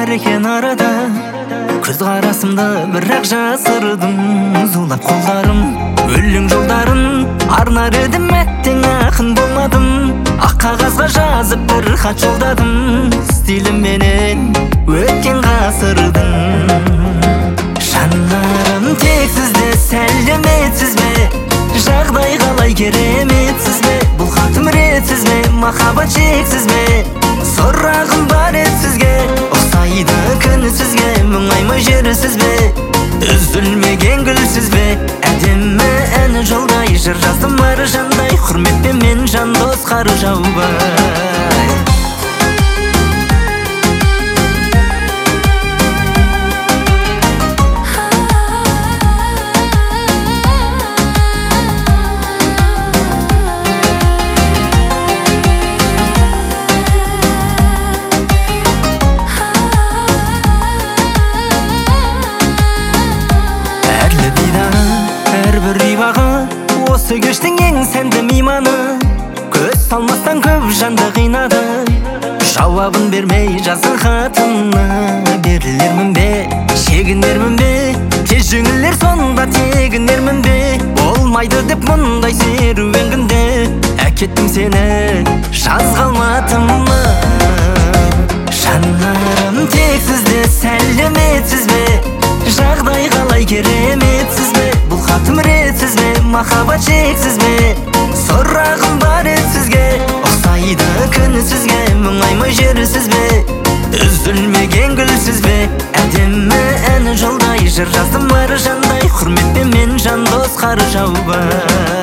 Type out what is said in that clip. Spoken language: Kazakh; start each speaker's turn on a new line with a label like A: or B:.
A: бар екен арада, көз қарасымды бірақ жасырдым. Зулап қолдарым өлең жолдарын арнар едім, әттең ақын болмадым. Ақ қағазға жазып бір хат жолдадым, стилімменен өткен ғасырдың. Жанарым тек сізде, сәлеметсіз бе? Жағдай қалай, кереметсіз бе? Бұл хатым ретсіз бе? Махаббат шексіз бе? Сұрағым бар еді сізге, ұқсайды күн сізге. Мұңаймай жерсіз бе? Үзілмеген гүлсіз бе? Әдемі әні жолдай, жыр жаздым ары жандай. Құрметпен мен жан дос қары жаубай. Осы кештің ең сәнді мейманы, көз салмастан көп жанды қинады. Жауабын бермей жазған хатына берілермін бе, шегінермін бе? Тез жеңілер сонда тегінермін бе? Болмайды деп мұндай серуен күнде, әкеттім сені жазға алмадым мы? Жанарым тек сізде, сәлеметсіз бе? Жағдай қалай, кереметсіз бе? Бұл хатым ретсіз бе? Махаббат шексіз бе? Сұрағым бар еді сізге, ұқсайды күн сізге. Мұңаймай жерсіз бе? Үзілмеген гүлсіз бе? Әдемі әні жолдай, жыр жаздым ары жандай. Құрметпен мен жан дос қары жаубай.